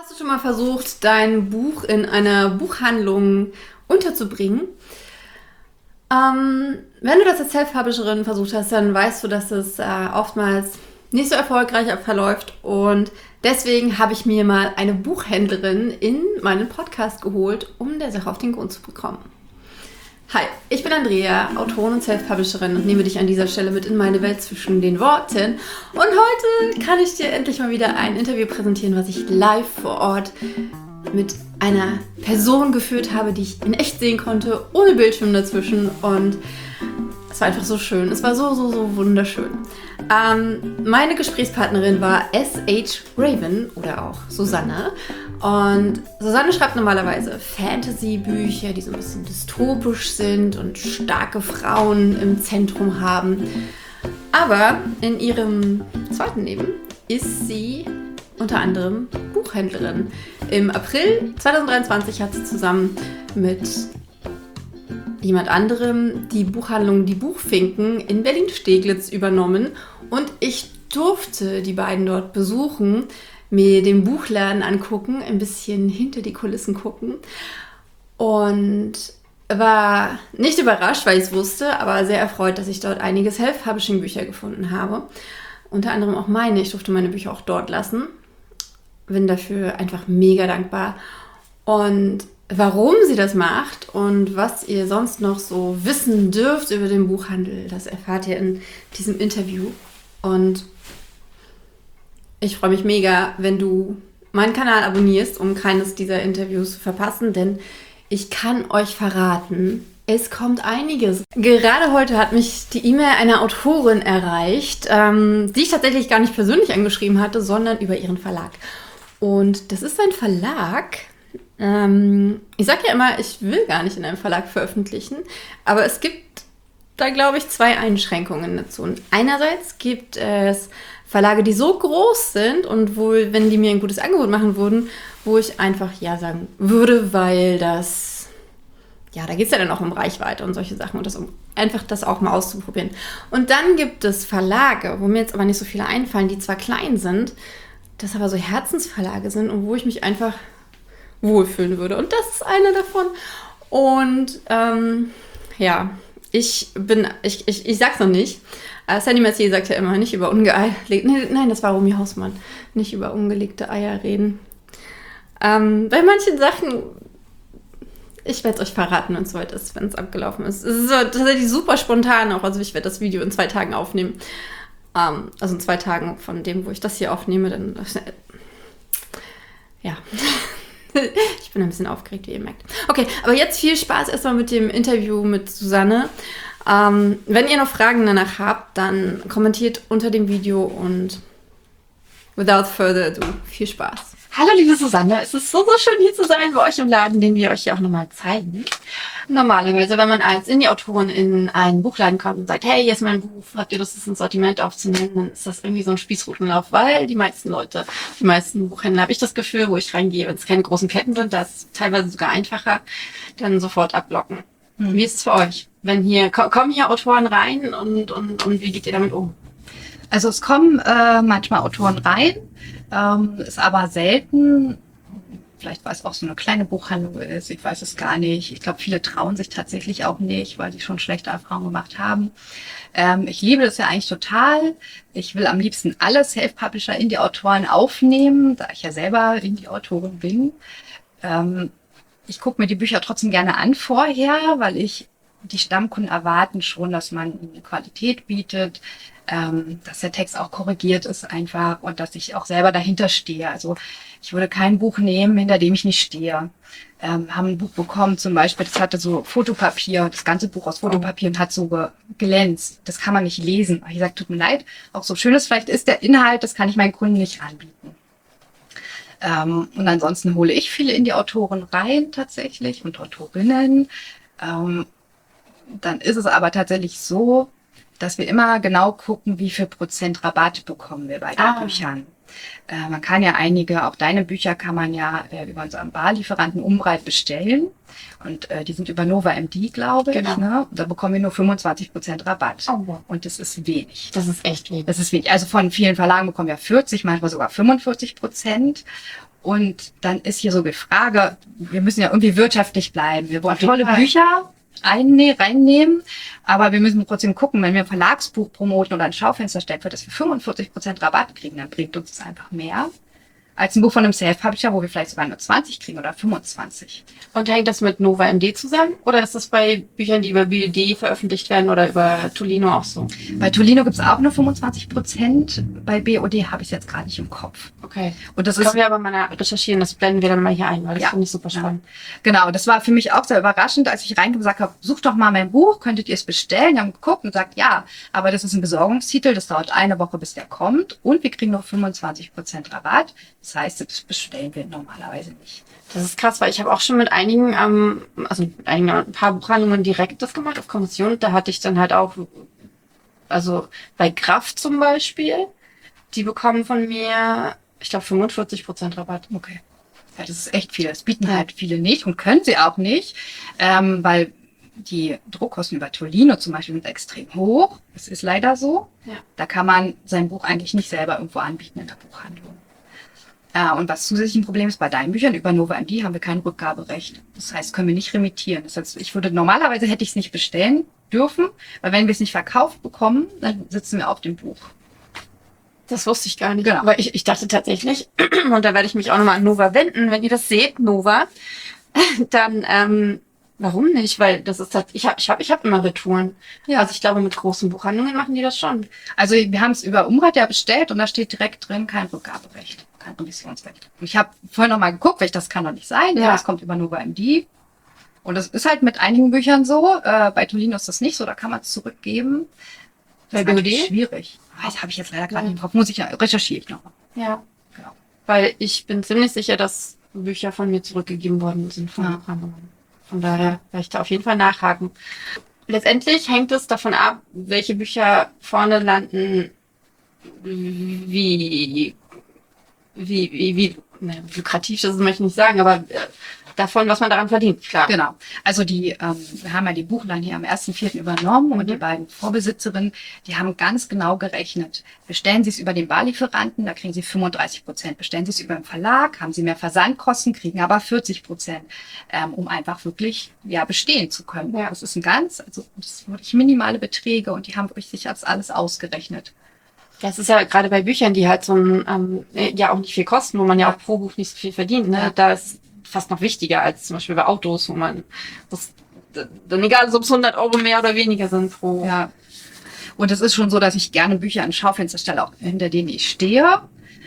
Hast du schon mal versucht, dein Buch in einer Buchhandlung unterzubringen? Wenn du das als Self-Publisherin versucht hast, dann weißt du, dass es oftmals nicht so erfolgreich verläuft. Und deswegen habe ich mir mal eine Buchhändlerin in meinen Podcast geholt, um der Sache auf den Grund zu bekommen. Hi, ich bin Andrea, Autorin und Self-Publisherin und nehme dich an dieser Stelle mit in meine Welt zwischen den Worten. Und heute kann ich dir endlich mal wieder ein Interview präsentieren, was ich live vor Ort mit einer Person geführt habe, die ich in echt sehen konnte, ohne Bildschirm dazwischen. Und es war einfach so schön. Es war so wunderschön. Meine Gesprächspartnerin war S.H. Raven oder auch Susanne. Und Susanne schreibt normalerweise Fantasy-Bücher, die so ein bisschen dystopisch sind und starke Frauen im Zentrum haben. Aber in ihrem zweiten Leben ist sie unter anderem Buchhändlerin. Im April 2023 hat sie zusammen mit jemand anderem die Buchhandlung Die Buchfinken in Berlin-Steglitz übernommen. Und ich durfte die beiden dort besuchen, mir den Buchladen angucken, ein bisschen hinter die Kulissen gucken und war nicht überrascht, weil ich es wusste, aber sehr erfreut, dass ich dort einige Self-Publishing-Bücher gefunden habe. Unter anderem auch meine. Ich durfte meine Bücher auch dort lassen. Bin dafür einfach mega dankbar. Und warum sie das macht und was ihr sonst noch so wissen dürft über den Buchhandel, das erfahrt ihr in diesem Interview. Und ich freue mich mega, wenn du meinen Kanal abonnierst, um keines dieser Interviews zu verpassen, denn ich kann euch verraten, es kommt einiges. Gerade heute hat mich die E-Mail einer Autorin erreicht, die ich tatsächlich gar nicht persönlich angeschrieben hatte, sondern über ihren Verlag. Und das ist ein Verlag. Ich sage ja immer, ich will gar nicht in einem Verlag veröffentlichen, aber es gibt da, glaube ich, zwei Einschränkungen dazu. Und einerseits gibt es Verlage, die so groß sind und wo, wenn die mir ein gutes Angebot machen würden, wo ich einfach ja sagen würde, weil das, ja, da geht es ja dann auch um Reichweite und solche Sachen und das, um einfach das auch mal auszuprobieren. Und dann gibt es Verlage, wo mir jetzt aber nicht so viele einfallen, die zwar klein sind, das aber so Herzensverlage sind und wo ich mich einfach wohlfühlen würde. Und das ist einer davon. Und ja, ich sag's noch nicht. Sandy Mercier sagt ja immer, nicht über nein, das war Romy Hausmann. Nicht über ungelegte Eier reden. Bei manchen Sachen, ich werde es euch verraten, wenn es soweit ist, wenn es abgelaufen ist. Es ist tatsächlich super spontan auch. Also ich werde das Video in 2 Tagen aufnehmen. Also in 2 Tagen von dem, wo ich das hier aufnehme. Dann ja. Ich bin ein bisschen aufgeregt, wie ihr merkt. Okay, aber jetzt viel Spaß erstmal mit dem Interview mit Susanne. Wenn ihr noch Fragen danach habt, dann kommentiert unter dem Video und without further ado, viel Spaß. Hallo liebe Susanne, es ist so schön hier zu sein bei euch im Laden, den wir euch hier auch nochmal zeigen. Normalerweise, wenn man als Indie-Autorin in einen Buchladen kommt und sagt, hey, hier ist mein Buch, habt ihr Lust, das ins Sortiment aufzunehmen, dann ist das irgendwie so ein Spießrutenlauf, weil die meisten Buchhändler, habe ich das Gefühl, wo ich reingehe, wenn es keine großen Ketten sind, das ist teilweise sogar einfacher, dann sofort abblocken. Wie ist es für euch? Wenn kommen hier Autoren rein und wie geht ihr damit um? Also es kommen manchmal Autoren rein, ist aber selten, vielleicht weil es auch so eine kleine Buchhandlung ist, ich weiß es gar nicht. Ich glaube, viele trauen sich tatsächlich auch nicht, weil sie schon schlechte Erfahrungen gemacht haben. Ich liebe das ja eigentlich total. Ich will am liebsten alle Self-Publisher Indie-Autoren aufnehmen, da ich ja selber Indie-Autorin bin. Ich gucke mir die Bücher trotzdem gerne an vorher, weil die Stammkunden erwarten schon, dass man eine Qualität bietet, dass der Text auch korrigiert ist einfach und dass ich auch selber dahinter stehe. Also ich würde kein Buch nehmen, hinter dem ich nicht stehe. Haben ein Buch bekommen zum Beispiel, das hatte so Fotopapier, das ganze Buch aus Fotopapier und hat so glänzt. Das kann man nicht lesen. Ich sage, tut mir leid, auch so schön es vielleicht ist, der Inhalt, das kann ich meinen Kunden nicht anbieten. Und ansonsten hole ich viele Indie-Autoren rein tatsächlich und Autorinnen. Dann ist es aber tatsächlich so, dass wir immer genau gucken, wie viel Prozent Rabatt bekommen wir bei den Büchern. Man kann ja auch deine Bücher kann man ja über unseren Barlieferanten Umbreit bestellen. Und die sind über Nova MD, glaube ich. Genau. Ne? Und da bekommen wir nur 25% Rabatt. Oh, wow. Und das ist wenig. Das ist echt wenig. Das ist wenig. Also von vielen Verlagen bekommen wir 40, manchmal sogar 45%. Und dann ist hier so die Frage, wir müssen ja irgendwie wirtschaftlich bleiben. Wir wollen tolle Bücher reinnehmen, aber wir müssen trotzdem gucken, wenn wir ein Verlagsbuch promoten oder ein Schaufenster stellen, für das wir 45% Rabatt kriegen, dann bringt uns das einfach mehr als ein Buch von einem Self-Publisher, wo wir vielleicht sogar nur 20 kriegen oder 25. Und hängt das mit Nova MD zusammen? Oder ist das bei Büchern, die über BUD veröffentlicht werden oder über Tolino auch so? Bei Tolino gibt es auch nur 25%. Bei BOD habe ich es jetzt gerade nicht im Kopf. Okay. Und das können ist, wir aber mal recherchieren, das blenden wir dann mal hier ein, weil das finde ich super spannend. Genau, das war für mich auch sehr überraschend, als ich reingesagt habe, sucht doch mal mein Buch, könntet ihr es bestellen? Die haben geguckt und gesagt, ja, aber das ist ein Besorgungstitel, das dauert eine Woche, bis der kommt und wir kriegen noch 25% Rabatt. Das heißt, das bestellen wir normalerweise nicht. Das ist krass, weil ich habe auch schon mit einigen, ein paar Buchhandlungen direkt das gemacht auf Kommission. Da hatte ich dann halt auch, also bei Kraft zum Beispiel, die bekommen von mir, ich glaube, 45% Rabatt. Okay. Ja, das ist echt viel. Das bieten halt viele nicht und können sie auch nicht, weil die Druckkosten über Tolino zum Beispiel sind extrem hoch. Das ist leider so. Ja. Da kann man sein Buch eigentlich nicht selber irgendwo anbieten in der Buchhandlung. Und was zusätzlich ein Problem ist, bei deinen Büchern über Nova MD haben wir kein Rückgaberecht. Das heißt, können wir nicht remittieren. Das heißt, normalerweise hätte ich es nicht bestellen dürfen, weil wenn wir es nicht verkauft bekommen, dann sitzen wir auf dem Buch. Das wusste ich gar nicht. Genau. Aber ich dachte tatsächlich, und da werde ich mich auch nochmal an Nova wenden, wenn ihr das seht, Nova, dann, warum nicht? Weil das ist ich hab immer Retouren. Ja. Also ich glaube, mit großen Buchhandlungen machen die das schon. Also wir haben es über Umrad ja bestellt und da steht direkt drin, kein Rückgaberecht, kein Revisionsrecht. Und ich habe vorhin noch mal geguckt, weil das kann doch nicht sein. Ja, es kommt über Nova MD. Und das ist halt mit einigen Büchern so. Bei Tolino ist das nicht so, da kann man es zurückgeben. Bei Das ist BOD? schwierig. Das habe ich jetzt leider gerade nicht im Kopf. Recherchiere ich nochmal. Ja. Genau. Weil ich bin ziemlich sicher, dass Bücher von mir zurückgegeben worden sind von Buchhandlungen. Von daher werde ich da auf jeden Fall nachhaken. Letztendlich hängt es davon ab, welche Bücher vorne landen, wie lukrativ das ist, möchte ich nicht sagen, aber davon, was man daran verdient, klar. Genau. Also wir haben ja die Buchlein hier am 1.4. übernommen und die beiden Vorbesitzerinnen, die haben ganz genau gerechnet. Bestellen Sie es über den Barlieferanten, da kriegen Sie 35%. Bestellen Sie es über den Verlag, haben Sie mehr Versandkosten, kriegen aber 40%, um einfach wirklich bestehen zu können. Ja. Das ist das sind wirklich minimale Beträge und die haben wirklich sich das alles ausgerechnet. Das ist ja gerade bei Büchern, die halt so auch nicht viel kosten, wo man ja auch pro Buch nicht so viel verdient. Ne? Ja. Da ist fast noch wichtiger als zum Beispiel bei Autos, wo man dann egal, ob es 100 Euro mehr oder weniger sind pro. Ja. Und es ist schon so, dass ich gerne Bücher an Schaufenster stelle, auch hinter denen ich stehe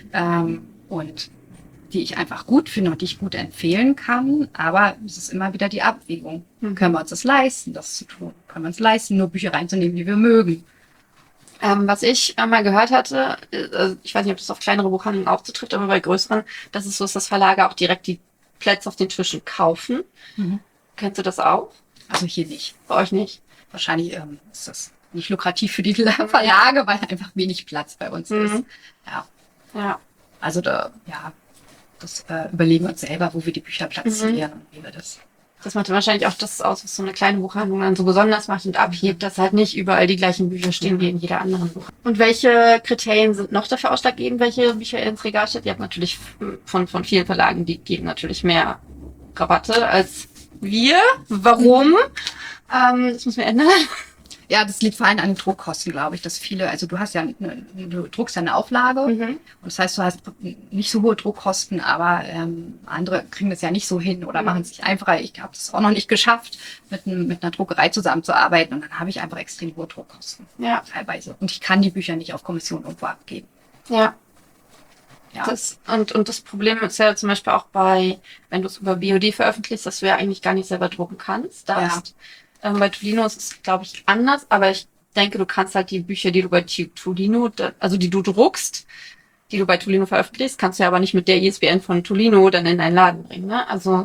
und die ich einfach gut finde und die ich gut empfehlen kann. Aber es ist immer wieder die Abwägung. Können wir uns das leisten, das zu tun? Können wir uns leisten, nur Bücher reinzunehmen, die wir mögen? Was ich mal gehört hatte, ich weiß nicht, ob das auf kleinere Buchhandlungen auch zutrifft, aber bei größeren, dass es so ist, dass Verlage auch direkt die Plätze auf den Tischen kaufen. Kennst du das auch? Also hier nicht. Bei euch nicht? Wahrscheinlich ist das nicht lukrativ für die Verlage, weil einfach wenig Platz bei uns ist. Ja. Also das überlegen wir uns selber, wo wir die Bücher platzieren und wie wir das. Das macht wahrscheinlich auch das aus, was so eine kleine Buchhandlung dann so besonders macht und abhebt, dass halt nicht überall die gleichen Bücher stehen wie in jeder anderen Buchhandlung. Und welche Kriterien sind noch dafür ausschlaggebend, welche Bücher ihr ins Regal stellt? Ihr habt natürlich von vielen Verlagen, die geben natürlich mehr Rabatte als wir. Warum? Das müssen wir ändern. Ja, das liegt vor allem an den Druckkosten, glaube ich, dass viele, also du druckst ja eine Auflage und das heißt, du hast nicht so hohe Druckkosten, aber andere kriegen das ja nicht so hin oder machen es sich einfacher. Ich habe es auch noch nicht geschafft, mit einer Druckerei zusammenzuarbeiten und dann habe ich einfach extrem hohe Druckkosten. Ja. Teilweise. Und ich kann die Bücher nicht auf Kommission irgendwo abgeben. Ja. Ja. Und das Problem ist ja zum Beispiel auch wenn du es über BOD veröffentlichst, dass du ja eigentlich gar nicht selber drucken kannst. Bei Tolino ist es, glaube ich, anders, aber ich denke, du kannst halt die Bücher, die du bei Tolino, also die du druckst, die du bei Tolino veröffentlichst, kannst du ja aber nicht mit der ISBN von Tolino dann in deinen Laden bringen, ne? Also.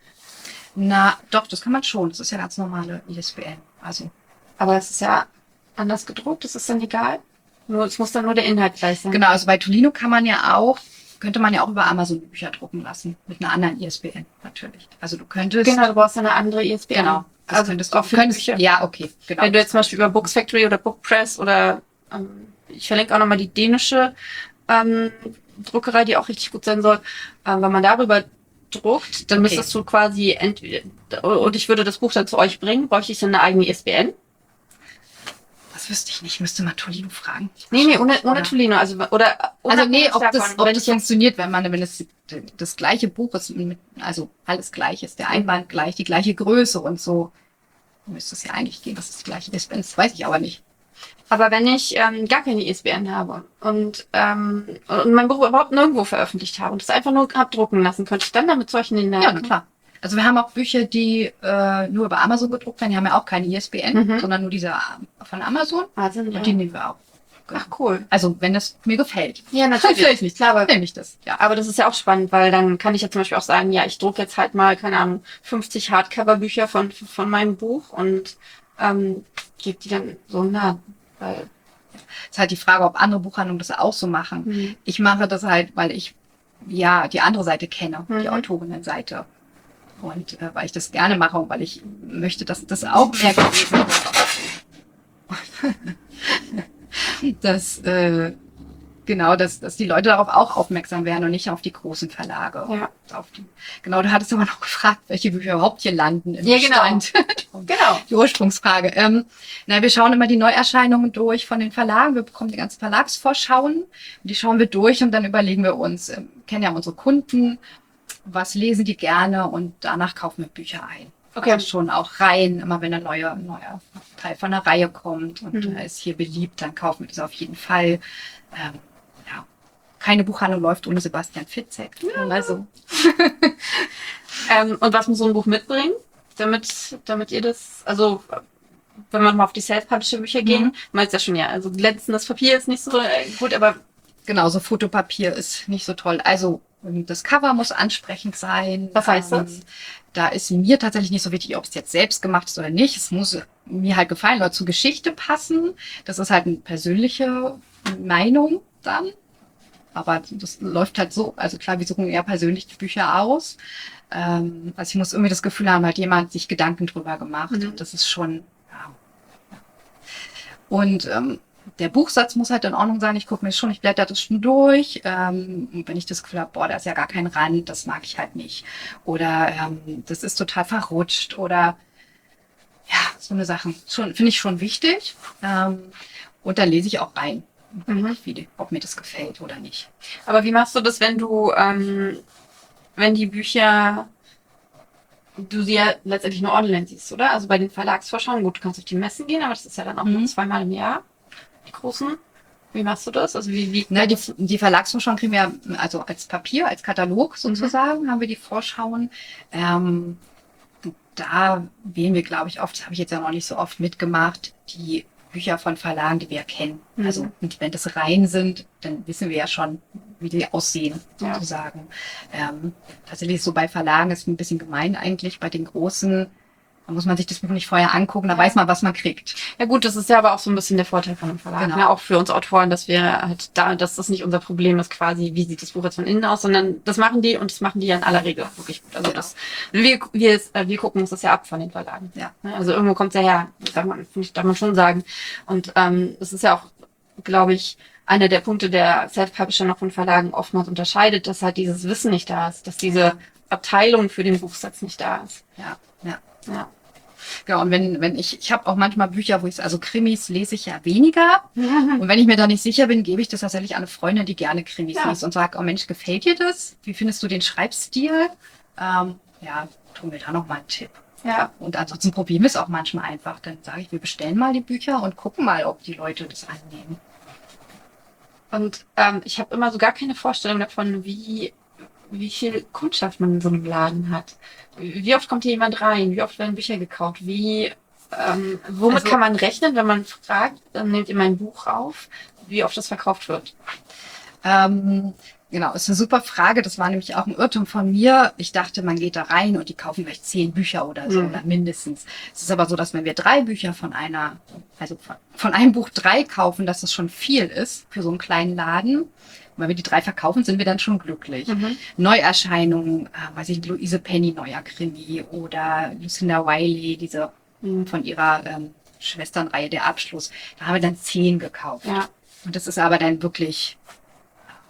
Na, doch, das kann man schon. Das ist ja ganz normale ISBN. Also. Aber es ist ja anders gedruckt, das ist dann egal. Es muss dann nur der Inhalt gleich sein. Genau, also bei Tolino könnte man ja auch über Amazon die Bücher drucken lassen. Mit einer anderen ISBN, natürlich. Also du könntest. Genau, du brauchst eine andere ISBN. Genau. Also auch für Bücher. Ja, okay. Genau. Wenn du jetzt zum Beispiel über Books Factory oder Bookpress oder ich verlinke auch nochmal die dänische Druckerei, die auch richtig gut sein soll. Wenn man darüber druckt, dann müsstest du quasi entweder, und ich würde das Buch dann zu euch bringen, bräuchte ich dann eine eigene ISBN. Das wüsste ich nicht, müsste mal Tolino fragen. Nee, ohne Tolino, also ob das funktioniert, wenn es das gleiche Buch ist, also alles gleich ist, der Einband gleich, die gleiche Größe und so, müsste es ja eigentlich gehen, dass es die gleiche ISBN ist, weiß ich aber nicht. Aber wenn ich gar keine ISBN habe und mein Buch überhaupt nirgendwo veröffentlicht habe und es einfach nur abdrucken lassen, könnte ich dann damit solchen in der Ja, na klar. Also wir haben auch Bücher, die nur über Amazon gedruckt werden. Die haben ja auch keine ISBN, sondern nur diese von Amazon. Also, ja. Und die nehmen wir auch. Ach, cool. Also wenn das mir gefällt. Ja, natürlich. Nicht, klar, aber nehme ich das. Ja. Aber das ist ja auch spannend, weil dann kann ich ja zum Beispiel auch sagen, ja, ich drucke jetzt halt mal, keine Ahnung, 50 Hardcover-Bücher von meinem Buch und gebe die dann so nah. Weil ist halt die Frage, ob andere Buchhandlungen das auch so machen. Ich mache das halt, weil ich ja die andere Seite kenne, die Autorinnenseite. Und weil ich das gerne mache und weil ich möchte, dass das auch mehr gelesen wird. dass die Leute darauf auch aufmerksam werden und nicht auf die großen Verlage. Ja. Genau, du hattest aber noch gefragt, welche Bücher überhaupt hier landen im Bestand. Genau. Die Ursprungsfrage. Wir schauen immer die Neuerscheinungen durch von den Verlagen. Wir bekommen die ganzen Verlagsvorschauen. Und die schauen wir durch und dann überlegen wir uns, kennen ja unsere Kunden, was lesen die gerne und danach kaufen wir Bücher ein. Okay. Also schon auch Reihen, immer wenn ein neuer Teil von einer Reihe kommt und ist hier beliebt, dann kaufen wir das auf jeden Fall. Keine Buchhandlung läuft ohne Sebastian Fitzek. Ja. Also. Und was muss so ein Buch mitbringen, damit ihr das, also wenn wir mal auf die Self-Publisher-Bücher gehen, meinst ja schon, ja, also glänzendes Papier ist nicht so gut, aber genauso Fotopapier ist nicht so toll. Also das Cover muss ansprechend sein. Was heißt das? Da ist mir tatsächlich nicht so wichtig, ob es jetzt selbst gemacht ist oder nicht. Es muss mir halt gefallen oder zur Geschichte passen. Das ist halt eine persönliche Meinung dann. Aber das läuft halt so. Also klar, wir suchen eher persönlich die Bücher aus. Also ich muss irgendwie das Gefühl haben, halt jemand sich Gedanken drüber gemacht. Und das ist schon, ja. Und der Buchsatz muss halt in Ordnung sein. Ich blätter das schon durch. Wenn ich das Gefühl habe, boah, da ist ja gar kein Rand, das mag ich halt nicht. Oder das ist total verrutscht. Oder ja, so eine Sachen. Finde ich schon wichtig. Und dann lese ich auch rein, ob mir das gefällt oder nicht. Aber wie machst du das, wenn du, wenn die Bücher, du sie ja letztendlich nur online siehst, oder? Also bei den Verlagsvorschauen, gut, du kannst auf die Messen gehen, aber das ist ja dann auch nur zweimal im Jahr. Die großen. Wie machst du das? Also die Verlagsvorschauen kriegen wir also als Papier, als Katalog sozusagen, haben wir die Vorschauen. Da wählen wir, glaube ich, oft, das habe ich jetzt ja noch nicht so oft mitgemacht, die Bücher von Verlagen, die wir kennen. Also wenn das Reihen sind, dann wissen wir ja schon, wie die aussehen, sozusagen. Tatsächlich so bei Verlagen ist ein bisschen gemein eigentlich, bei den großen. Da muss man sich das Buch nicht vorher angucken, da weiß man, was man kriegt. Ja gut, das ist ja aber auch so ein bisschen der Vorteil von einem Verlag. Genau. Ne? Auch für uns Autoren, dass wir halt dass das nicht unser Problem ist quasi, wie sieht das Buch jetzt von innen aus, sondern das machen die und das machen die ja in aller Regel wirklich gut. Also wir gucken uns das ja ab von den Verlagen. Ja. Also irgendwo kommt es ja her, darf man schon sagen. Und das ist ja auch, glaube ich, einer der Punkte, der Self-Publisher noch von Verlagen oftmals unterscheidet, dass halt dieses Wissen nicht da ist, dass diese Abteilung für den Buchsatz nicht da ist. Ja. Ja. Genau, und wenn ich habe auch manchmal Bücher, also Krimis lese ich ja weniger. Und wenn ich mir da nicht sicher bin, gebe ich das tatsächlich an eine Freundin, die gerne Krimis liest und sage, oh Mensch, gefällt dir das? Wie findest du den Schreibstil? Tu mir da noch mal einen Tipp. Ja. Und ansonsten probieren wir es auch manchmal einfach. Dann sage ich, wir bestellen mal die Bücher und gucken mal, ob die Leute das annehmen. Und ich habe immer so gar keine Vorstellung davon, wie viel Kundschaft man in so einem Laden hat. Wie oft kommt hier jemand rein? Wie oft werden Bücher gekauft? Womit kann man rechnen, wenn man fragt, dann nehmt ihr mein Buch auf, wie oft das verkauft wird? Genau, ist eine super Frage. Das war nämlich auch ein Irrtum von mir. Ich dachte, man geht da rein und die kaufen vielleicht 10 Bücher oder so, oder mindestens. Es ist aber so, dass wenn wir 3 Bücher von einem Buch 3 kaufen, dass das schon viel ist für so einen kleinen Laden. Und wenn wir die 3 verkaufen, sind wir dann schon glücklich. Neuerscheinungen, Louise Penny, neuer Krimi, oder Lucinda Wiley, diese von ihrer Schwesternreihe, der Abschluss. Da haben wir dann 10 gekauft. Ja. Und das ist aber dann wirklich.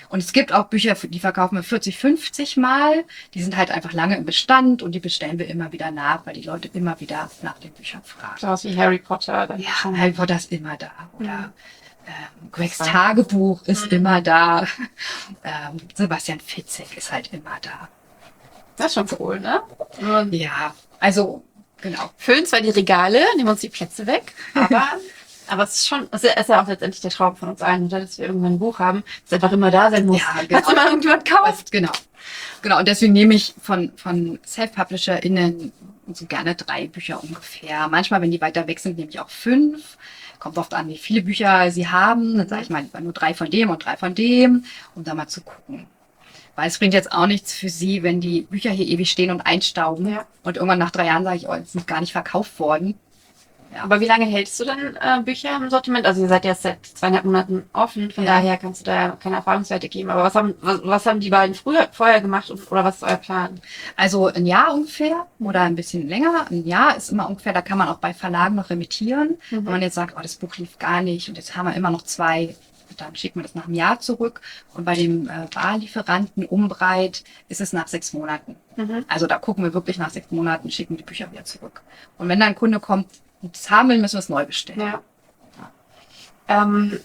Und es gibt auch Bücher, die verkaufen wir 40, 50 Mal. Die sind halt einfach lange im Bestand und die bestellen wir immer wieder nach, weil die Leute immer wieder nach den Büchern fragen. So was wie Harry Potter. Dann Ja, Harry Potter ist immer da. Oder Gregs Tagebuch ist immer da. Sebastian Fitzek ist halt immer da. Das ist schon cool, ne? Und Ja, also genau. füllen zwar die Regale, nehmen uns die Plätze weg, aber es ist schon, es ist ja auch letztendlich der Traum von uns allen, oder? Dass wir irgendwann ein Buch haben, das einfach immer da sein muss. Ja, genau. Was immer irgendjemand kauft. Genau. Genau, und deswegen nehme ich von Self-PublisherInnen so gerne 3 Bücher ungefähr. Manchmal, wenn die weiter weg sind, nehme ich auch 5. Kommt oft an, wie viele Bücher sie haben. Dann sage ich mal lieber nur 3 von dem und 3 von dem, um da mal zu gucken. Weil es bringt jetzt auch nichts für sie, wenn die Bücher hier ewig stehen und einstauben. Ja. Und irgendwann nach 3 Jahren sage ich, oh, die sind gar nicht verkauft worden. Aber wie lange hältst du denn Bücher im Sortiment? Also ihr seid ja seit 2,5 Monaten offen, von daher kannst du da keine Erfahrungswerte geben. Aber was haben die beiden vorher gemacht oder was ist euer Plan? Also ein Jahr ungefähr oder ein bisschen länger. Ein Jahr ist immer ungefähr, da kann man auch bei Verlagen noch remittieren. Wenn man jetzt sagt, oh, das Buch lief gar nicht und jetzt haben wir immer noch 2, dann schicken wir das nach einem Jahr zurück. Und bei dem Barlieferanten Umbreit ist es nach 6 Monaten. Also da gucken wir wirklich nach 6 Monaten, schicken die Bücher wieder zurück. Und wenn dann ein Kunde kommt und das haben will, müssen wir es neu bestellen. Ja. Und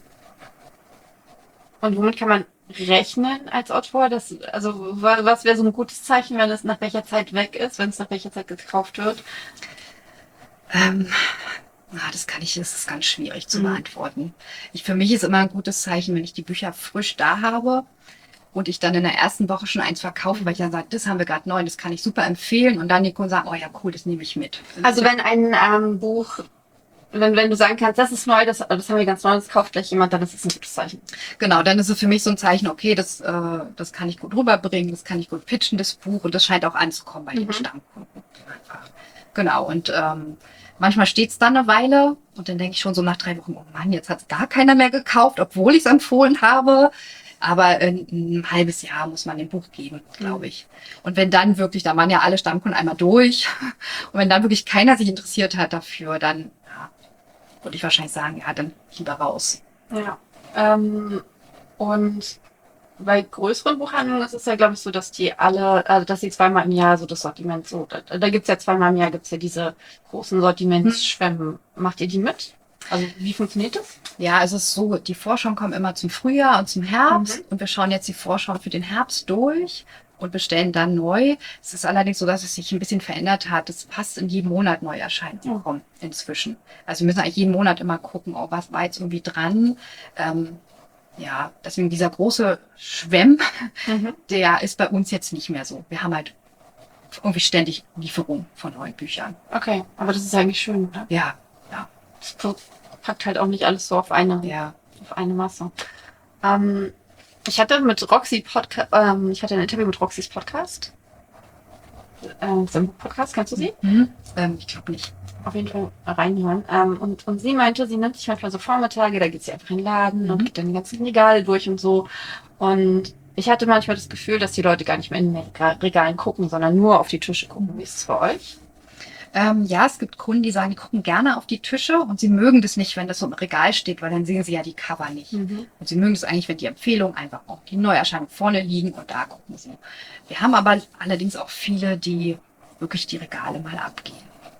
womit kann man rechnen als Autor? Also was wäre so ein gutes Zeichen, wenn es nach welcher Zeit weg ist, wenn es nach welcher Zeit gekauft wird? Das ist ganz schwierig zu beantworten. Für mich ist immer ein gutes Zeichen, wenn ich die Bücher frisch da habe und ich dann in der ersten Woche schon eins verkaufe, weil ich dann sage, das haben wir gerade neu, das kann ich super empfehlen und dann die Kunden sagen, oh ja cool, das nehme ich mit. Also wenn ein Buch, wenn du sagen kannst, das ist neu, das haben wir ganz neu, das kauft gleich jemand, dann ist es ein gutes Zeichen. Genau, dann ist es für mich so ein Zeichen, okay, das kann ich gut rüberbringen, das kann ich gut pitchen, das Buch, und das scheint auch anzukommen bei den Stammkunden. Einfach. Genau, und manchmal steht's dann eine Weile und dann denke ich schon so nach 3 Wochen, oh Mann, jetzt hat's gar keiner mehr gekauft, obwohl ich es empfohlen habe. Aber ein halbes Jahr muss man dem Buch geben, glaube ich. Und wenn dann wirklich, da waren ja alle Stammkunden einmal durch, und wenn dann wirklich keiner sich interessiert hat dafür, dann würde ich wahrscheinlich sagen, ja, dann lieber raus. Ja. Und bei größeren Buchhandlungen ist es ja, glaube ich, so, dass die dass sie 2-mal im Jahr so das Sortiment so, da gibt's ja 2-mal im Jahr gibt's ja diese großen Sortimentsschwämme. Macht ihr die mit? Also wie funktioniert das? Ja, es ist so, die Vorschauen kommen immer zum Frühjahr und zum Herbst und wir schauen jetzt die Vorschauen für den Herbst durch und bestellen dann neu. Es ist allerdings so, dass es sich ein bisschen verändert hat. Es passt in jedem Monat Neuerscheinungen kommen inzwischen. Also wir müssen eigentlich jeden Monat immer gucken, oh, was war jetzt irgendwie dran. Ja, deswegen dieser große Schwemm, der ist bei uns jetzt nicht mehr so. Wir haben halt irgendwie ständig Lieferung von neuen Büchern. Okay, aber das ist eigentlich schön, oder? Ja. Das packt halt auch nicht alles so auf eine Masse. Ich hatte mit Roxy ich hatte ein Interview mit Roxys Podcast. Sein Buch-Podcast, kennst du sie? Ich glaube nicht. Auf jeden Fall reinhören. Und sie meinte, sie nimmt sich manchmal so Vormittage, da geht sie einfach in den Laden und geht dann die ganzen Regale durch und so. Und ich hatte manchmal das Gefühl, dass die Leute gar nicht mehr in den Regalen gucken, sondern nur auf die Tische gucken. Wie ist es für euch? Ja, es gibt Kunden, die sagen, die gucken gerne auf die Tische und sie mögen das nicht, wenn das so im Regal steht, weil dann sehen sie ja die Cover nicht. Und sie mögen es eigentlich, wenn die Empfehlungen einfach auch die Neuerscheinung vorne liegen und da gucken sie. Wir haben aber allerdings auch viele, die wirklich die Regale mal abgehen.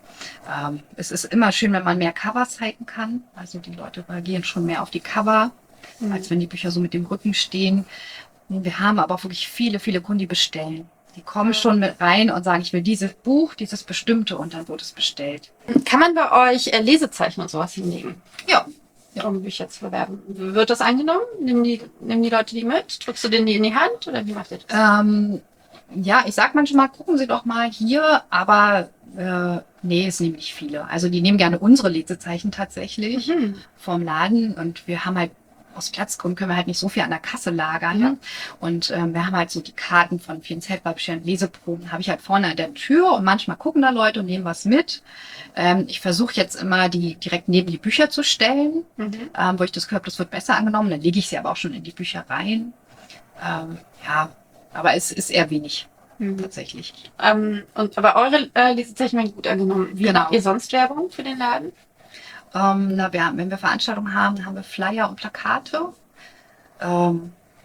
Es ist immer schön, wenn man mehr Cover zeigen kann. Also die Leute reagieren schon mehr auf die Cover, als wenn die Bücher so mit dem Rücken stehen. Und wir haben aber auch wirklich viele, viele Kunden, die bestellen. Die kommen schon mit rein und sagen, ich will dieses Buch, dieses bestimmte, und dann wird es bestellt. Kann man bei euch Lesezeichen und sowas hinlegen? Ja. Um Bücher zu bewerben. Wird das angenommen? Nehmen die Leute die mit? Drückst du denen die in die Hand oder wie macht ihr das? Ja, ich sag manchmal, gucken Sie doch mal hier, aber nee, es nehmen nicht viele. Also die nehmen gerne unsere Lesezeichen tatsächlich vom Laden, und wir haben halt aus Platzgründen können wir halt nicht so viel an der Kasse lagern. Und wir haben halt so die Karten von vielen Self-Publishern, Leseproben, habe ich halt vorne an der Tür, und manchmal gucken da Leute und nehmen was mit. Ich versuche jetzt immer, die direkt neben die Bücher zu stellen, wo ich das Gefühl habe, das wird besser angenommen. Dann lege ich sie aber auch schon in die Bücher rein. Ja, aber es ist eher wenig. Tatsächlich. Aber eure Lesezeichen werden gut angenommen. Wie macht ihr sonst Werbung für den Laden? Wenn wir Veranstaltungen haben, haben wir Flyer und Plakate.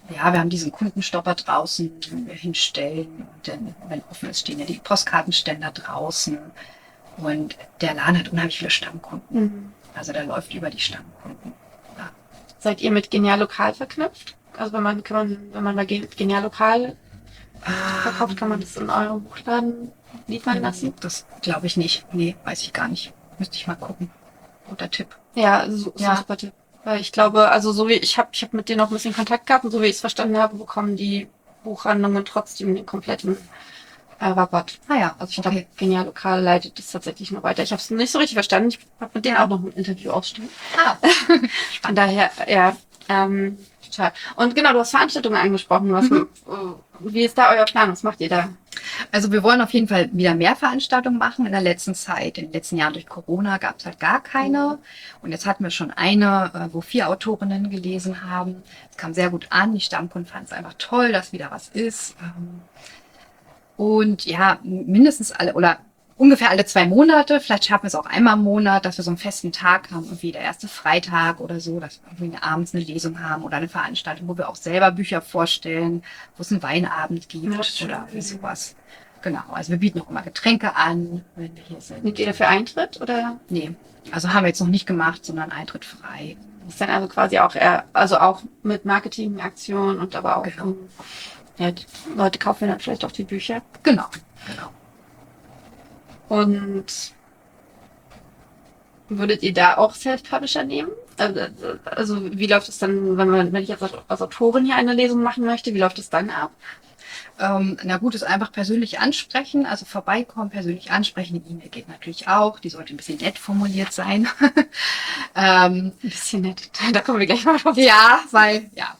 ja, wir haben diesen Kundenstopper draußen, den wir hinstellen. Und dann, wenn offen ist, stehen ja die Postkartenständer draußen. Und der Laden hat unheimlich viele Stammkunden. Mhm. Also der läuft über die Stammkunden. Ja. Seid ihr mit Genial Lokal verknüpft? Also wenn man bei Genial Lokal verkauft, kann man das in eurem Buchladen liefern lassen? Das glaube ich nicht. Nee, weiß ich gar nicht. Müsste ich mal gucken. Guter Tipp. Ja, super Tipp. Weil ich glaube, also so wie ich habe mit denen noch ein bisschen Kontakt gehabt und so wie ich es verstanden habe, bekommen die Buchhandlungen trotzdem den kompletten Rabatt. Ah ja, also Ich glaube, Genial Lokal leitet das tatsächlich nur weiter. Ich habe es nicht so richtig verstanden. Ich habe mit denen auch noch ein Interview ausstehen. Von daher, ja, total. Und genau, du hast Veranstaltungen angesprochen. Wie ist da euer Plan? Was macht ihr da? Also wir wollen auf jeden Fall wieder mehr Veranstaltungen machen. In der letzten Zeit, in den letzten Jahren durch Corona gab es halt gar keine. Und jetzt hatten wir schon eine, wo 4 Autorinnen gelesen haben. Es kam sehr gut an. Die Stammkunden fanden es einfach toll, dass wieder was ist. Und ja, mindestens ungefähr alle 2 Monate, vielleicht schaffen wir es auch einmal im Monat, dass wir so einen festen Tag haben, irgendwie der erste Freitag oder so, dass wir irgendwie abends eine Lesung haben oder eine Veranstaltung, wo wir auch selber Bücher vorstellen, wo es einen Weinabend gibt oder sowas. Genau, also wir bieten auch immer Getränke an, wenn wir hier sind. Nehmt ihr dafür Eintritt oder? Nee, also haben wir jetzt noch nicht gemacht, sondern Eintritt frei. Ist dann also quasi auch auch mit Marketingaktionen und aber auch, Genau. Ja, die Leute kaufen dann vielleicht auch die Bücher. Genau. Und würdet ihr da auch Self-Publisher nehmen? Also wie läuft es dann, wenn ich jetzt als Autorin hier eine Lesung machen möchte, wie läuft es dann ab? Na gut, ist einfach persönlich ansprechen, also vorbeikommen, persönlich ansprechen. Die E-Mail geht natürlich auch, die sollte ein bisschen nett formuliert sein. Ein bisschen nett, da kommen wir gleich mal drauf. Ja, weil, ja.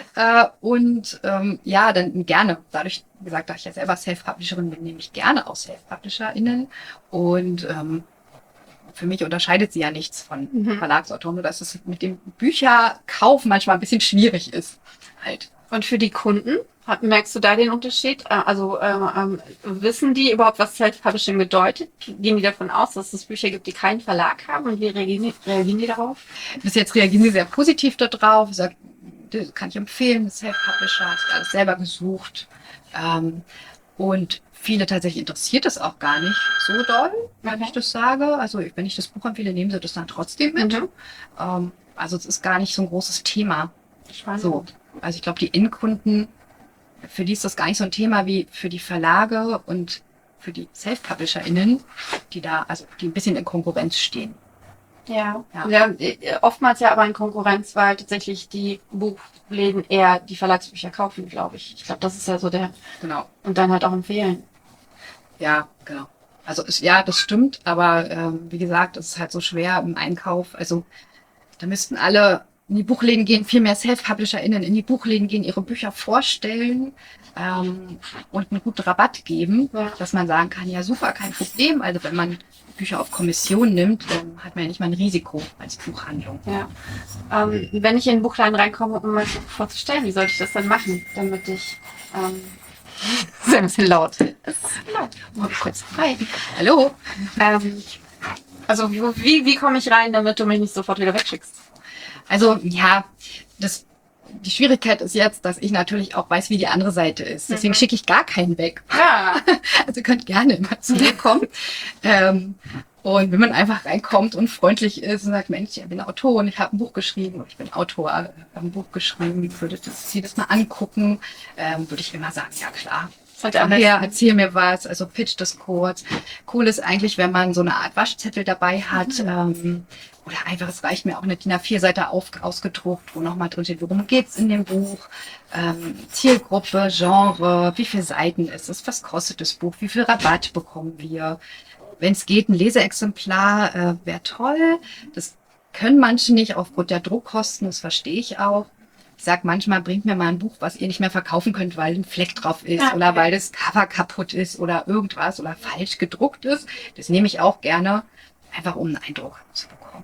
Ja, dann gerne. Dadurch, wie gesagt, da ich ja selber Self-Publisherin bin, nehme ich gerne auch SelfpublisherInnen. Und für mich unterscheidet sie ja nichts von Verlagsautoren, nur dass es mit dem Bücherkauf manchmal ein bisschen schwierig ist. Halt. Und für die Kunden, merkst du da den Unterschied? Wissen die überhaupt, was Self-Publishing bedeutet? Gehen die davon aus, dass es Bücher gibt, die keinen Verlag haben? Und wie reagieren die darauf? Bis jetzt reagieren sie sehr positiv darauf. Sagt, das kann ich empfehlen, Self-Publisher, hat sich alles selber gesucht. Und viele tatsächlich interessiert es auch gar nicht so doll, wenn ich das sage. Also wenn ich das Buch empfehle, nehmen sie das dann trotzdem mit. Also es ist gar nicht so ein großes Thema. Spannend. So. Also ich glaube, die Endkunden, für die ist das gar nicht so ein Thema wie für die Verlage und für die Self-PublisherInnen, die ein bisschen in Konkurrenz stehen. Ja, oftmals ja aber in Konkurrenz, weil tatsächlich die Buchläden eher die Verlagsbücher kaufen, glaube ich. Ich glaube, das ist ja so der... Genau. Und dann halt auch empfehlen. Ja, genau. Also das stimmt, aber wie gesagt, es ist halt so schwer im Einkauf. Also da müssten alle in die Buchläden gehen, viel mehr SelfpublisherInnen in die Buchläden gehen, ihre Bücher vorstellen und einen guten Rabatt geben, dass man sagen kann, ja super, kein Problem. Also wenn man Bücher auf Kommission nimmt, hat man ja nicht mal ein Risiko als Buchhandlung. Ja. Wenn ich in den Buchladen reinkomme, um mein Buch vorzustellen, wie sollte ich das dann machen, damit ich... Das ist ein bisschen laut. Mal kurz rein. Hallo? Also wie komme ich rein, damit du mich nicht sofort wieder wegschickst? Also ja, die Schwierigkeit ist jetzt, dass ich natürlich auch weiß, wie die andere Seite ist. Deswegen schicke ich gar keinen weg. Ja. Also ihr könnt gerne immer zu mir kommen. Und wenn man einfach reinkommt und freundlich ist und sagt, Mensch, ich bin Autorin, ich habe ein Buch geschrieben, oder ich bin Autor, habe ein Buch geschrieben, würde Sie das mal angucken, würde ich immer sagen, ja klar. Ja, erzähl mir was, also pitch das kurz. Cool ist eigentlich, wenn man so eine Art Waschzettel dabei hat, oder einfach, es reicht mir auch eine DIN A4-Seite ausgedruckt, wo nochmal drin steht, worum geht's in dem Buch, Zielgruppe, Genre, wie viele Seiten ist es, was kostet das Buch, wie viel Rabatt bekommen wir. Wenn es geht, ein Leseexemplar wäre toll. Das können manche nicht aufgrund der Druckkosten, das verstehe ich auch. Ich sag manchmal, bringt mir mal ein Buch, was ihr nicht mehr verkaufen könnt, weil ein Fleck drauf ist oder weil das Cover kaputt ist oder irgendwas oder falsch gedruckt ist. Das nehme ich auch gerne, einfach um einen Eindruck zu bekommen.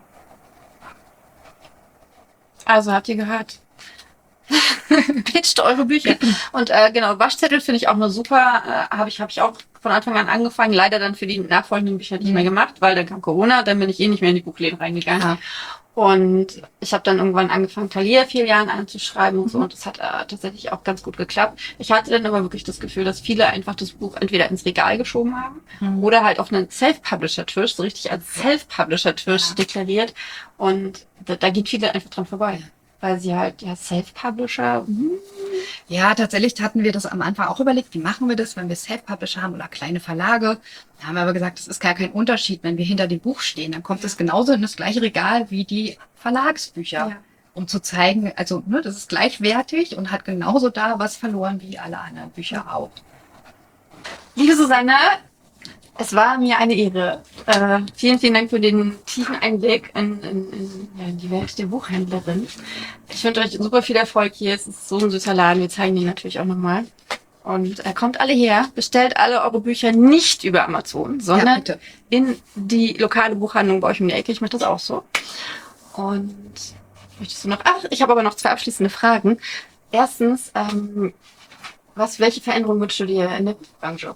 Also habt ihr gehört. Pitcht eure Bücher. Und genau, Waschzettel finde ich auch eine super, habe ich auch von Anfang an angefangen, leider dann für die nachfolgenden Bücher nicht mehr gemacht, weil dann kam Corona, dann bin ich nicht mehr in die Buchläden reingegangen. Ja. Und ich habe dann irgendwann angefangen, Thalia-Filialen anzuschreiben und so. Und das hat tatsächlich auch ganz gut geklappt. Ich hatte dann aber wirklich das Gefühl, dass viele einfach das Buch entweder ins Regal geschoben haben oder halt auf einen Self-Publisher-Tisch, so richtig als Self-Publisher-Tisch deklariert. Und da geht viele einfach dran vorbei. Weil sie halt, Self-Publisher. Ja, tatsächlich hatten wir das am Anfang auch überlegt, wie machen wir das, wenn wir Self-Publisher haben oder kleine Verlage. Da haben wir aber gesagt, das ist gar kein Unterschied, wenn wir hinter dem Buch stehen. Dann kommt es genauso in das gleiche Regal wie die Verlagsbücher. Ja. Um zu zeigen, also das ist gleichwertig und hat genauso da was verloren wie alle anderen Bücher auch. Liebe Susanne, es war mir eine Ehre. Vielen, vielen Dank für den tiefen Einblick in die Welt der Buchhändlerin. Ich wünsche euch super viel Erfolg hier. Es ist so ein süßer Laden. Wir zeigen den natürlich auch nochmal. Und kommt alle her, bestellt alle eure Bücher nicht über Amazon, sondern in die lokale Buchhandlung bei euch um die Ecke. Ich mache das auch so. Und möchtest du noch? Ach, ich habe aber noch 2 abschließende Fragen. Erstens, welche Veränderungen wünschst du dir in der Buchbranche?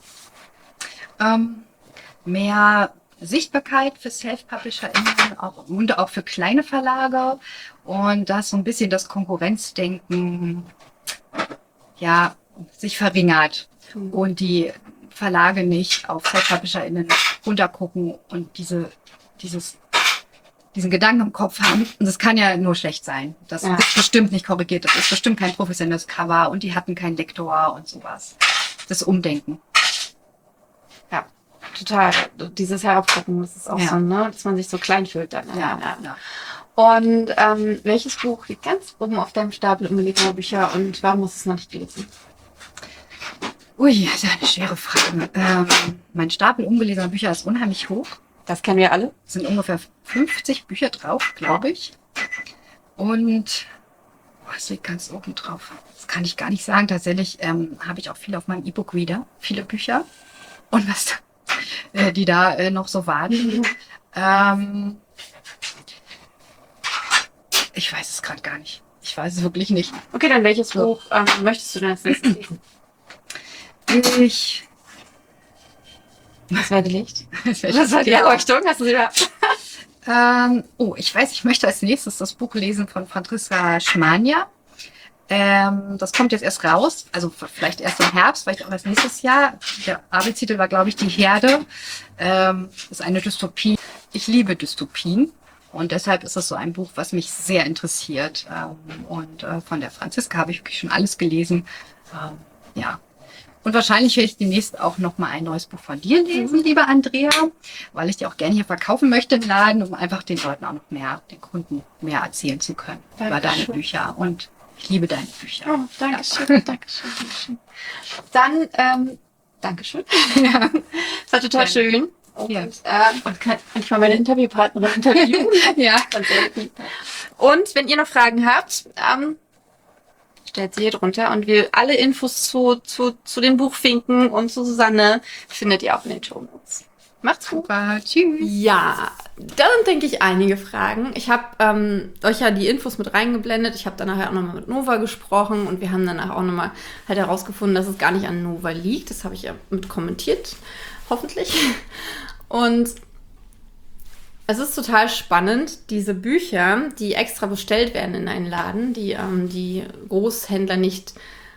Mehr Sichtbarkeit für Self-PublisherInnen und auch für kleine Verlage und dass so ein bisschen das Konkurrenzdenken sich verringert und die Verlage nicht auf Self-PublisherInnen runtergucken und diesen Gedanken im Kopf haben. Und das kann ja nur schlecht sein. Das ist bestimmt nicht korrigiert. Das ist bestimmt kein professionelles Cover und die hatten keinen Lektor und sowas. Das Umdenken. Ja, total. Dieses Herabgucken, das ist auch so, ne, dass man sich so klein fühlt dann. Ja. Und welches Buch liegt ganz oben auf deinem Stapel ungelesener Bücher und warum hast du es noch nicht gelesen? Ui, das ist eine schwere Frage. Mein Stapel ungelesener Bücher ist unheimlich hoch. Das kennen wir alle. Es sind ungefähr 50 Bücher drauf, glaube ich. Und was liegt ganz oben drauf? Das kann ich gar nicht sagen. Tatsächlich habe ich auch viel auf meinem E-Book-Reader, viele Bücher. Und was die da noch so warten. Ich weiß es gerade gar nicht. Ich weiß es wirklich nicht. Okay, dann welches Buch möchtest du denn als nächstes lesen? Das werde Licht. Das war die Erleuchtung. Hast du sie da? Ich weiß, ich möchte als nächstes das Buch lesen von Franziska Schmania. Das kommt jetzt erst raus, also vielleicht erst im Herbst, vielleicht auch erst nächstes Jahr. Der Arbeitstitel war, glaube ich, Die Herde. Ist eine Dystopie. Ich liebe Dystopien und deshalb ist es so ein Buch, was mich sehr interessiert. Von der Franziska habe ich wirklich schon alles gelesen. Und wahrscheinlich werde ich demnächst auch noch mal ein neues Buch von dir lesen, liebe Andrea, weil ich die auch gerne hier verkaufen möchte im Laden, um einfach den Leuten auch noch mehr, den Kunden mehr erzählen zu können über deine Bücher. Und ich liebe deine Bücher. Oh, danke schön, danke schön. Dann, danke schön. Ja. Das war total schön. Und kann ich mal meine Interviewpartnerin interviewen? Ja. Und wenn ihr noch Fragen habt, stellt sie hier drunter und wir alle Infos zu den Buchfinken und zu Susanne findet ihr auch in den Shownotes. Macht's gut. Super. Tschüss. Ja, da sind, denke ich, einige Fragen. Ich habe euch ja die Infos mit reingeblendet. Ich habe dann nachher auch nochmal mit Nova gesprochen und wir haben danach auch nochmal halt herausgefunden, dass es gar nicht an Nova liegt. Das habe ich ja mit kommentiert, hoffentlich. Und es ist total spannend, diese Bücher, die extra bestellt werden in einen Laden, die Großhändler nicht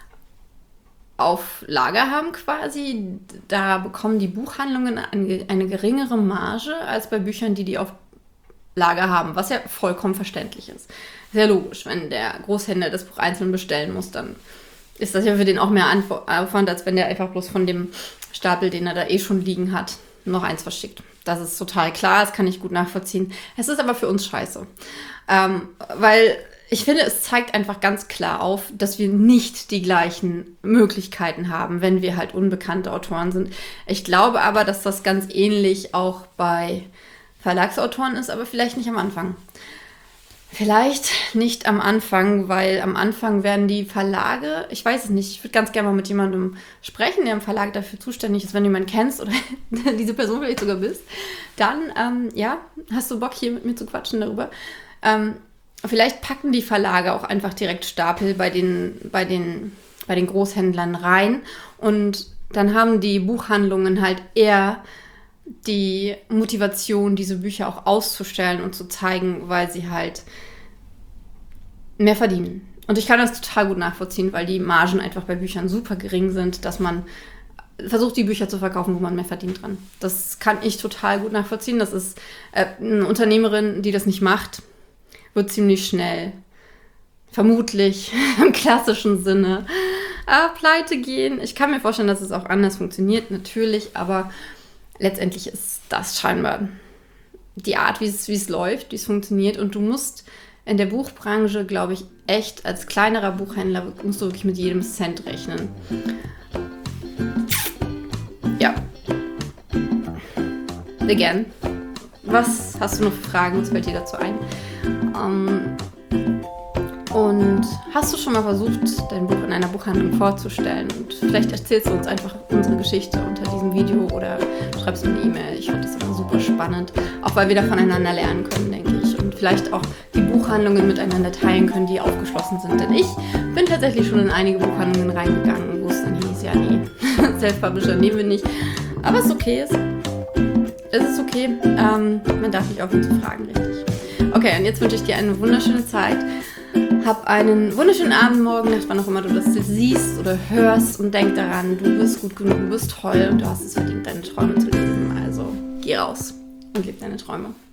auf Lager haben quasi, da bekommen die Buchhandlungen eine geringere Marge als bei Büchern, die auf Lager haben, was ja vollkommen verständlich ist. Sehr logisch, wenn der Großhändler das Buch einzeln bestellen muss, dann ist das ja für den auch mehr Aufwand, als wenn der einfach bloß von dem Stapel, den er da eh schon liegen hat, noch eins verschickt. Das ist total klar, das kann ich gut nachvollziehen. Es ist aber für uns scheiße, weil ich finde, es zeigt einfach ganz klar auf, dass wir nicht die gleichen Möglichkeiten haben, wenn wir halt unbekannte Autoren sind. Ich glaube aber, dass das ganz ähnlich auch bei Verlagsautoren ist, aber vielleicht nicht am Anfang. Vielleicht nicht am Anfang, weil am Anfang werden die Verlage, ich weiß es nicht, ich würde ganz gerne mal mit jemandem sprechen, der im Verlag dafür zuständig ist, wenn du jemanden kennst oder diese Person vielleicht sogar bist, dann, hast du Bock hier mit mir zu quatschen darüber? Vielleicht packen die Verlage auch einfach direkt Stapel bei den Großhändlern rein und dann haben die Buchhandlungen halt eher die Motivation, diese Bücher auch auszustellen und zu zeigen, weil sie halt mehr verdienen. Und ich kann das total gut nachvollziehen, weil die Margen einfach bei Büchern super gering sind, dass man versucht, die Bücher zu verkaufen, wo man mehr verdient dran. Das kann ich total gut nachvollziehen. Das ist eine Unternehmerin, die das nicht macht, wird ziemlich schnell, vermutlich im klassischen Sinne, pleite gehen. Ich kann mir vorstellen, dass es auch anders funktioniert, natürlich, aber letztendlich ist das scheinbar die Art, wie es läuft, wie es funktioniert. Und du musst in der Buchbranche, glaube ich, echt als kleinerer Buchhändler musst du wirklich mit jedem Cent rechnen. Ja. Again. Was hast du noch für Fragen? Was fällt dir dazu ein? Und hast du schon mal versucht, dein Buch in einer Buchhandlung vorzustellen? Und vielleicht erzählst du uns einfach unsere Geschichte unter diesem Video oder schreibst mir eine E-Mail. Ich finde das immer super spannend, auch weil wir da voneinander lernen können, denke ich. Und vielleicht auch die Buchhandlungen miteinander teilen können, die aufgeschlossen sind. Denn ich bin tatsächlich schon in einige Buchhandlungen reingegangen, wo es dann hieß, ja nee, Self-Publisher nehmen wir nicht. Aber es ist okay. Es ist okay. Man darf nicht aufhören zu fragen, richtig. Okay, und jetzt wünsche ich dir eine wunderschöne Zeit. Hab einen wunderschönen Abend, morgen, Nacht, wann auch immer du das siehst oder hörst und denk daran, du bist gut genug, du bist toll und du hast es verdient, deine Träume zu leben. Also geh raus und leb deine Träume.